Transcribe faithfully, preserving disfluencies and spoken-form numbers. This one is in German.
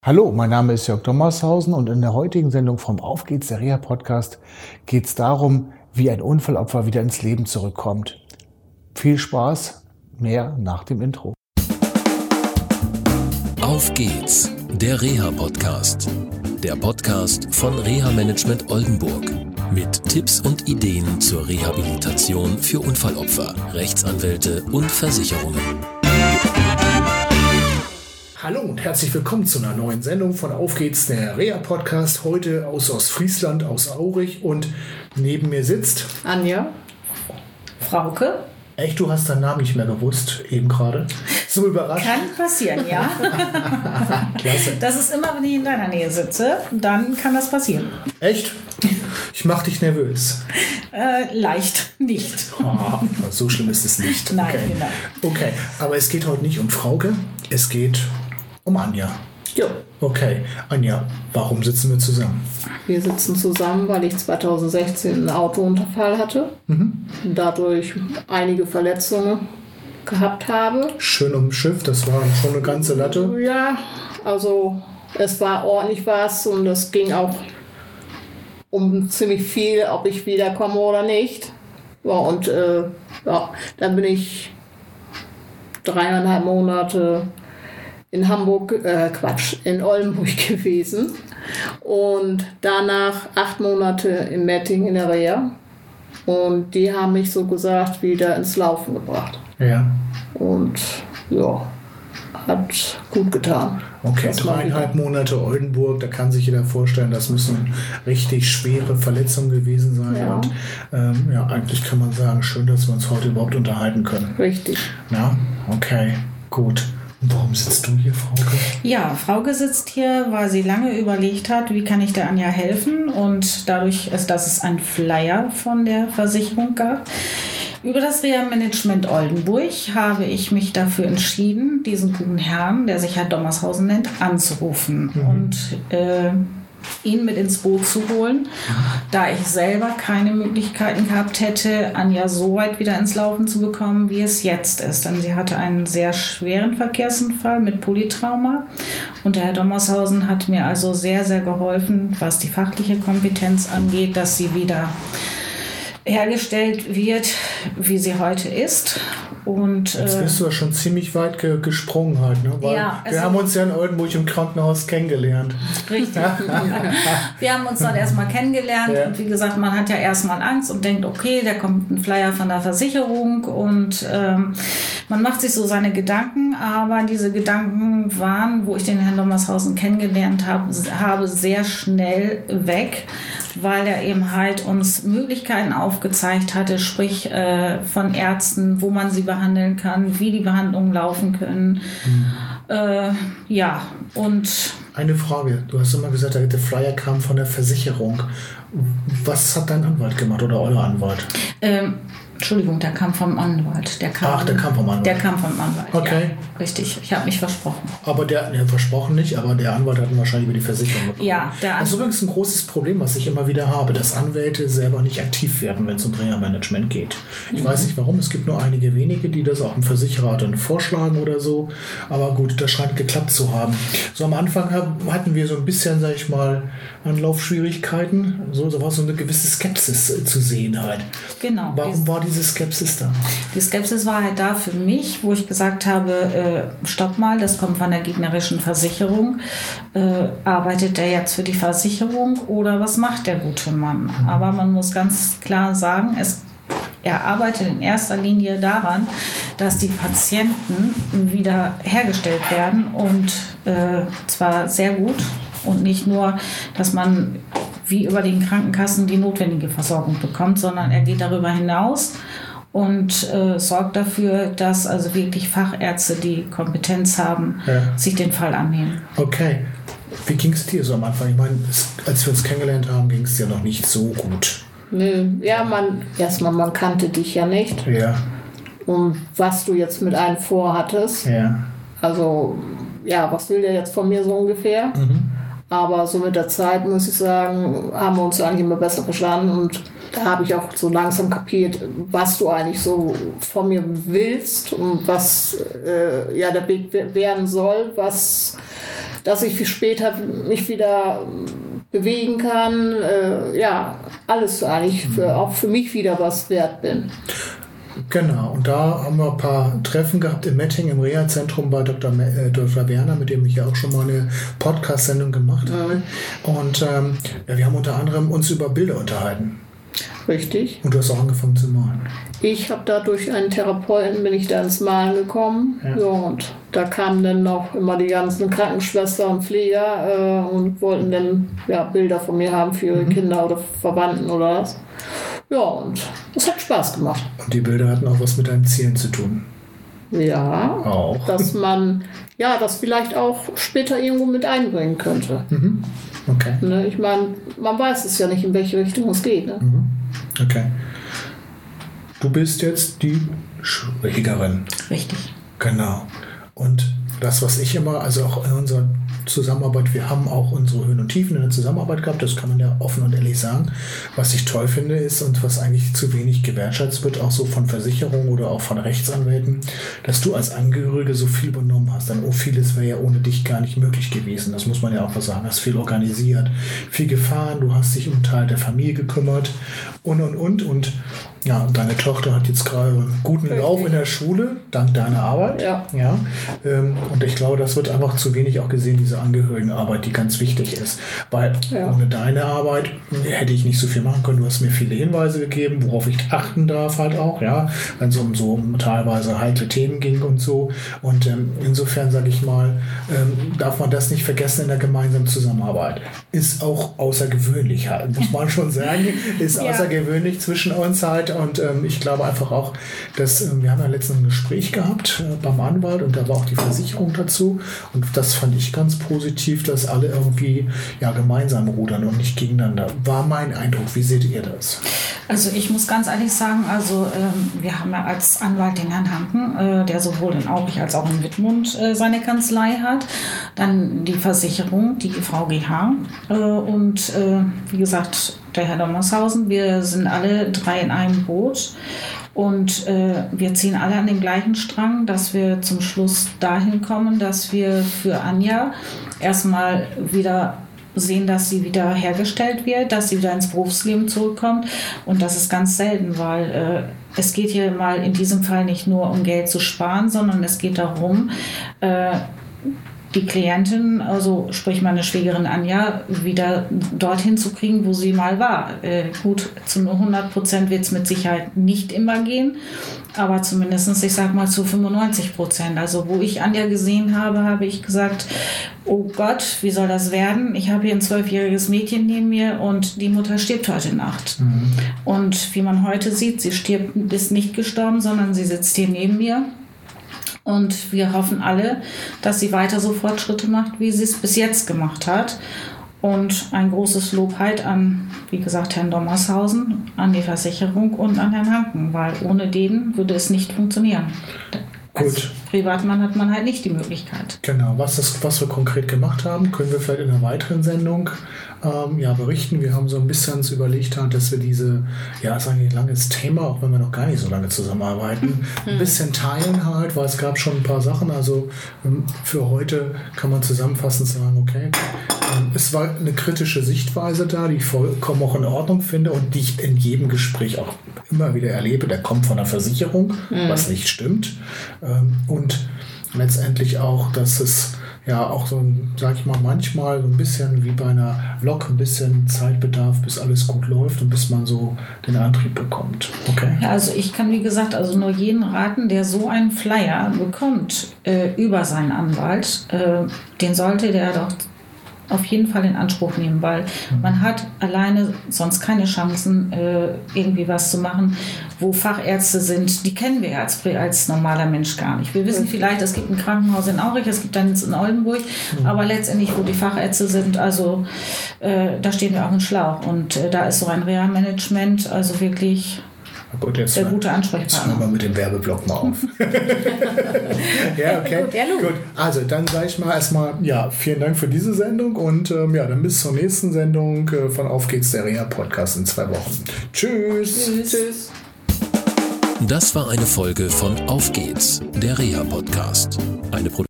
Hallo, mein Name ist Jörg Dommershausen und in der heutigen Sendung vom Auf geht's, der Reha-Podcast, geht es darum, wie ein Unfallopfer wieder ins Leben zurückkommt. Viel Spaß, mehr nach dem Intro. Auf geht's, der Reha-Podcast. Der Podcast von Reha-Management Oldenburg. Mit Tipps und Ideen zur Rehabilitation für Unfallopfer, Rechtsanwälte und Versicherungen. Hallo und herzlich willkommen zu einer neuen Sendung von Auf geht's, der Reha-Podcast. Heute aus Ostfriesland, aus Aurich, und neben mir sitzt Anja, Frauke. Echt, du hast deinen Namen nicht mehr gewusst, eben gerade. So überrascht. Kann passieren, ja. Klasse. Das ist immer, wenn ich in deiner Nähe sitze, dann kann das passieren. Echt? Ich mach dich nervös. Äh, leicht nicht. Oh, so schlimm ist es nicht. Nein, okay. genau. Okay, aber es geht heute nicht um Frauke, es geht um Anja. Jo. Okay, Anja, warum sitzen wir zusammen? Wir sitzen zusammen, weil ich zweitausendsechzehn einen Autounfall hatte mhm. und dadurch einige Verletzungen gehabt habe. Schön umschifft, das war schon eine ganze Latte. Ja, also es war ordentlich was und es ging auch um ziemlich viel, ob ich wiederkomme oder nicht. Ja, und äh, ja, dann bin ich dreieinhalb Monate in Hamburg, äh, Quatsch, in Oldenburg gewesen und danach acht Monate in Mettingen in der Reha, und die haben mich so gesagt wieder ins Laufen gebracht. Ja. Und ja, hat gut getan. Okay, dreieinhalb Monate Oldenburg, da kann sich jeder vorstellen, das müssen richtig schwere Verletzungen gewesen sein. Ja. Und ähm, ja, eigentlich kann man sagen, schön, dass wir uns heute überhaupt unterhalten können. Richtig. Ja, okay, gut. Und warum sitzt du hier, Frauke? Ja, Frauke sitzt hier, weil sie lange überlegt hat, wie kann ich der Anja helfen, und dadurch, dass es einen Flyer von der Versicherung gab über das Reha-Management Oldenburg, habe ich mich dafür entschieden, diesen guten Herrn, der sich Herr Dommershausen nennt, anzurufen mhm. und äh, ihn mit ins Boot zu holen, da ich selber keine Möglichkeiten gehabt hätte, Anja so weit wieder ins Laufen zu bekommen, wie es jetzt ist. Denn sie hatte einen sehr schweren Verkehrsunfall mit Polytrauma, und der Herr Dommershausen hat mir also sehr, sehr geholfen, was die fachliche Kompetenz angeht, dass sie wieder hergestellt wird, wie sie heute ist. Und, Jetzt äh, bist du ja schon ziemlich weit ge- gesprungen halt, ne? Weil ja, wir haben uns ja in Oldenburg im Krankenhaus kennengelernt. Richtig. Wir haben uns dann erstmal kennengelernt ja. und wie gesagt, man hat ja erstmal Angst und denkt, okay, da kommt ein Flyer von der Versicherung, und ähm, man macht sich so seine Gedanken, aber diese Gedanken waren, wo ich den Herrn Dommershausen kennengelernt habe, habe sehr schnell weg, weil er eben halt uns Möglichkeiten aufgezeigt hatte, sprich äh, von Ärzten, wo man sie behandeln kann, wie die Behandlungen laufen können. Mhm. Äh, ja, und... Eine Frage. Du hast immer gesagt, der Flyer kam von der Versicherung. Was hat dein Anwalt gemacht oder euer Anwalt? Ähm, Entschuldigung, der kam vom Anwalt. Der kam, Ach, der kam vom Anwalt. Der kam vom Anwalt, okay. Ja, richtig. Ich habe mich versprochen. Aber der, der versprochen nicht, aber der Anwalt hat ihn wahrscheinlich über die Versicherung bekommen. Ja, der Das ist übrigens ein großes Problem, was ich immer wieder habe, dass Anwälte selber nicht aktiv werden, wenn es um Reha-Management geht. Ich mhm. weiß nicht warum, es gibt nur einige wenige, die das auch im Versicherer dann vorschlagen oder so. Aber gut, das scheint geklappt zu haben. So am Anfang hatten wir so ein bisschen, sag ich mal, Anlaufschwierigkeiten. So, so war so eine gewisse Skepsis zu sehen halt. Genau. Warum war diese Skepsis da? Die Skepsis war halt da für mich, wo ich gesagt habe, äh, stopp mal, das kommt von der gegnerischen Versicherung. Äh, arbeitet der jetzt für die Versicherung oder was macht der gute Mann? Mhm. Aber man muss ganz klar sagen, es Er arbeitet in erster Linie daran, dass die Patienten wieder hergestellt werden, und äh, zwar sehr gut, und nicht nur, dass man wie über den Krankenkassen die notwendige Versorgung bekommt, sondern er geht darüber hinaus und äh, sorgt dafür, dass also wirklich Fachärzte, die Kompetenz haben, ja. sich den Fall annehmen. Okay. Wie ging es dir so am Anfang? Ich meine, als wir uns kennengelernt haben, ging es dir noch nicht so gut. Nö, ja, man, erstmal, man kannte dich ja nicht. Ja. Und was du jetzt mit einem vorhattest. Ja. Also, ja, was will der jetzt von mir so ungefähr? Mhm. Aber so mit der Zeit, muss ich sagen, haben wir uns eigentlich immer besser verstanden, und da habe ich auch so langsam kapiert, was du eigentlich so von mir willst und was äh, ja der Weg werden soll, was dass ich später mich wieder bewegen kann. Äh, ja, alles eigentlich, für, auch für mich wieder was wert bin. Genau, und da haben wir ein paar Treffen gehabt in Metting im Reha-Zentrum bei Doktor Me- äh, Doktor Werner, mit dem ich ja auch schon mal eine Podcast-Sendung gemacht habe. Mhm. Und ähm, ja, wir haben unter anderem uns über Bilder unterhalten. Richtig. Und du hast auch angefangen zu malen. Ich habe da durch einen Therapeuten, bin ich da ins Malen gekommen. Ja. Ja, und da kamen dann noch immer die ganzen Krankenschwestern und Pfleger äh, und wollten dann ja, Bilder von mir haben für ihre mhm. Kinder oder Verwandten oder was. Ja, und es hat Spaß gemacht. Und die Bilder hatten auch was mit deinen Zielen zu tun. Ja, auch. Dass man ja das vielleicht auch später irgendwo mit einbringen könnte. Mhm. Okay. Ne, ich meine, man weiß es ja nicht, in welche Richtung es geht. Ne? Mhm. Okay. Du bist jetzt die Schwägerin. Richtig. Genau. Und das, was ich immer, also auch in unserer Zusammenarbeit, wir haben auch unsere Höhen und Tiefen in der Zusammenarbeit gehabt, das kann man ja offen und ehrlich sagen. Was ich toll finde ist und was eigentlich zu wenig gewertschätzt wird, auch so von Versicherungen oder auch von Rechtsanwälten, dass du als Angehörige so viel übernommen hast. Denn oh, vieles wäre ja ohne dich gar nicht möglich gewesen. Das muss man ja auch mal sagen. Du hast viel organisiert, viel gefahren, du hast dich um einen Teil der Familie gekümmert und und und und ja, deine Tochter hat jetzt gerade einen guten Richtig. Lauf in der Schule, dank deiner Arbeit. Ja. Ja. Und ich glaube, das wird einfach zu wenig auch gesehen, diese Angehörigenarbeit, die ganz wichtig ist. Weil ja. ohne deine Arbeit hätte ich nicht so viel machen können. Du hast mir viele Hinweise gegeben, worauf ich achten darf halt auch, ja, wenn es um so teilweise heikle Themen ging und so. Und ähm, insofern, sage ich mal, ähm, darf man das nicht vergessen in der gemeinsamen Zusammenarbeit. Ist auch außergewöhnlich halt, muss man schon sagen. Ist ja. außergewöhnlich zwischen uns halt. Und ähm, ich glaube einfach auch, dass äh, wir haben ja letztens ein Gespräch gehabt äh, beim Anwalt und da war auch die Versicherung dazu. Und das fand ich ganz positiv, dass alle irgendwie ja, gemeinsam rudern und nicht gegeneinander. War mein Eindruck. Wie seht ihr das? Also ich muss ganz ehrlich sagen, also ähm, wir haben ja als Anwalt den Herrn Hanken, äh, der sowohl in Aurich als auch in Wittmund äh, seine Kanzlei hat. Dann die Versicherung, die V G H äh, und äh, wie gesagt der Herr Dommershausen. Wir sind alle drei in einem Boot. Und äh, wir ziehen alle an den gleichen Strang, dass wir zum Schluss dahin kommen, dass wir für Anja erstmal wieder sehen, dass sie wieder hergestellt wird, dass sie wieder ins Berufsleben zurückkommt. Und das ist ganz selten, weil äh, es geht hier mal in diesem Fall nicht nur um Geld zu sparen, sondern es geht darum, äh, die Klientin, also sprich meine Schwägerin Anja, wieder dorthin zu kriegen, wo sie mal war. Äh, gut, zu hundert Prozent wird es mit Sicherheit nicht immer gehen, aber zumindest, ich sag mal, zu fünfundneunzig Prozent. Also wo ich Anja gesehen habe, habe ich gesagt, oh Gott, wie soll das werden? Ich habe hier ein zwölfjähriges Mädchen neben mir und die Mutter stirbt heute Nacht. Mhm. Und wie man heute sieht, sie stirbt, ist nicht gestorben, sondern sie sitzt hier neben mir. Und wir hoffen alle, dass sie weiter so Fortschritte macht, wie sie es bis jetzt gemacht hat. Und ein großes Lob halt an, wie gesagt, Herrn Dommershausen, an die Versicherung und an Herrn Hanken, weil ohne den würde es nicht funktionieren. Gut. Als Privatmann hat man halt nicht die Möglichkeit. Genau, was, das, was wir konkret gemacht haben, können wir vielleicht in einer weiteren Sendung ähm, ja, berichten. Wir haben so ein bisschen uns überlegt, dass wir diese, ja, ist eigentlich ein langes Thema, auch wenn wir noch gar nicht so lange zusammenarbeiten, ein bisschen teilen halt, weil es gab schon ein paar Sachen. Also ähm, für heute kann man zusammenfassend sagen, okay, ähm, es war eine kritische Sichtweise da, die ich vollkommen auch in Ordnung finde und die ich in jedem Gespräch auch immer wieder erlebe. Der kommt von der Versicherung, mhm. was nicht stimmt. Ähm, und letztendlich auch, dass es ja auch so, sag ich mal, manchmal so ein bisschen wie bei einer Lok, ein bisschen Zeit bedarf, bis alles gut läuft und bis man so den Antrieb bekommt. Okay? Ja, also ich kann, wie gesagt, also nur jeden raten, der so einen Flyer bekommt äh, über seinen Anwalt, äh, den sollte der doch auf jeden Fall in Anspruch nehmen, weil mhm. man hat alleine sonst keine Chancen, äh, irgendwie was zu machen, wo Fachärzte sind, die kennen wir als, als normaler Mensch gar nicht. Wir wissen vielleicht, es gibt ein Krankenhaus in Aurich, es gibt eins in Oldenburg, mhm. aber letztendlich, wo die Fachärzte sind, also äh, da stehen wir auch im Schlauch und äh, da ist so ein Reha-Management, also wirklich gut, jetzt der mal, gute Ansprechpartner. Jetzt wir mit dem Werbeblock mal auf. Ja, okay. Gut, ja, gut, also dann sage ich mal erstmal, ja, vielen Dank für diese Sendung und ähm, ja, dann bis zur nächsten Sendung äh, von Auf geht's, der Reha-Podcast in zwei Wochen. Tschüss. Tschüss. Tschüss. Das war eine Folge von Auf geht's, der Reha-Podcast. Eine Produktion